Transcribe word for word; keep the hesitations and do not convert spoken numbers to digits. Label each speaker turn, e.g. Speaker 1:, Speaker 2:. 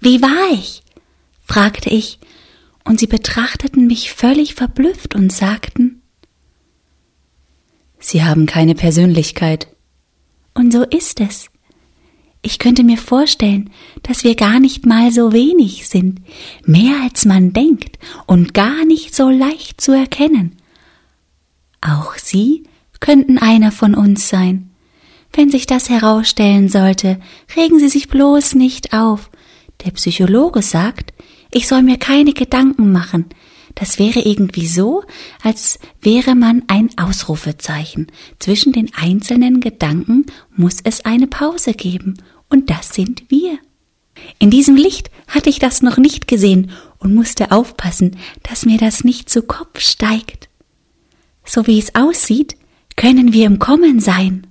Speaker 1: Wie war ich?« fragte ich, und sie betrachteten mich völlig verblüfft und sagten:
Speaker 2: »Sie haben keine Persönlichkeit.«
Speaker 1: Und so ist es. Ich könnte mir vorstellen, dass wir gar nicht mal so wenig sind, mehr als man denkt und gar nicht so leicht zu erkennen. Auch Sie könnten einer von uns sein. Wenn sich das herausstellen sollte, regen Sie sich bloß nicht auf. Der Psychologe sagt, ich soll mir keine Gedanken machen. Das wäre irgendwie so, als wäre man ein Ausrufezeichen. Zwischen den einzelnen Gedanken muss es eine Pause geben. Und das sind wir. In diesem Licht hatte ich das noch nicht gesehen und musste aufpassen, dass mir das nicht zu Kopf steigt. So wie es aussieht, können wir im Kommen sein.